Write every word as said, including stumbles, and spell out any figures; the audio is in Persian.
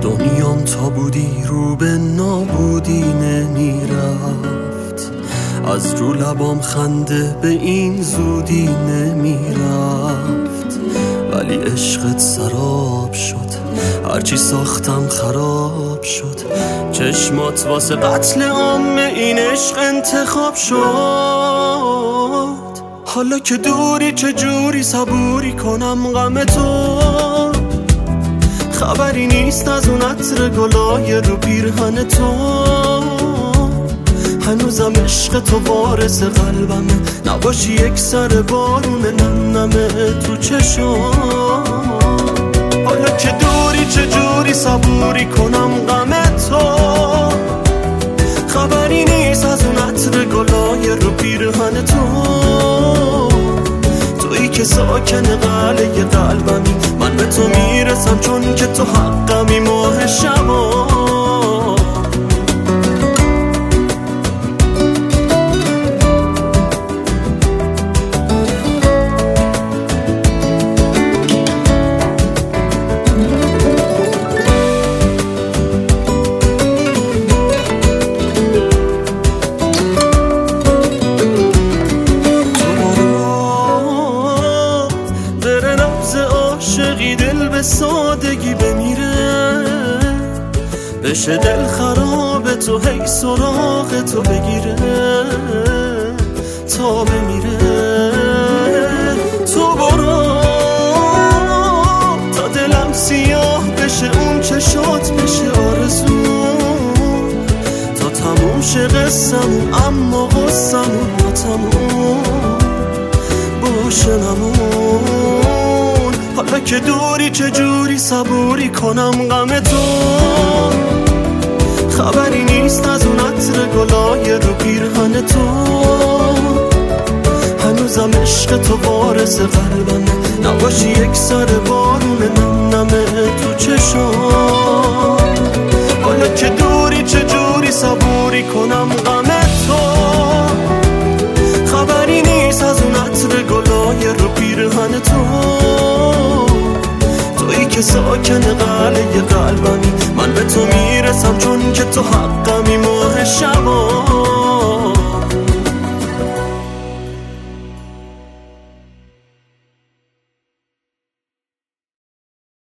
دنیام تا بودی رو به نابودی نمیرفت، از رو لبام خنده به این زودی نمیرفت. ولی عشقت سراب شد، هرچی ساختم خراب شد. چشمات واسه قتل عام این عشق انتخاب شد. حالا که دوری چجوری صبوری کنم غم تو؟ خبری نیست از اون عطر گلای رو پیرهن تو. هنوزم عشق تو وارث قلبمه، نباشی یک سر بارون نمنمه تو چشام. حالا که دوری چجوری صبوری کنم غم تو؟ خبری نیست از اون عطر گلای رو پیرهن تو. تویی که ساکن قلعه قلبمی، من به تو میرسم چون که تو حقمی ماه شبا. دل به سادگی بمیره، بشه دل خراب تو هی سراغ تو بگیره تا بمیره. تو برو تا دلم سیاه بشه، اون چشات بشه آرزو، تا تموم شه قصمون اما غصمون با تموم باشه نمون. حالا که دوری چجوری صبوری کنم غم تو؟ خبری نیست از اون عطر گلای رو پیرهن تو. هنوزم عشق تو وارث قلبمه، نباشی یک سر بارون نمنمه تو چشام. حالا که دوری چجوری صبوری کنم غم تو؟ خبری نیست از اون عطر گلای رو پیرهن تو. تویی که ساکن قلعه قلبمی، من به تو میرسم چون که تو حق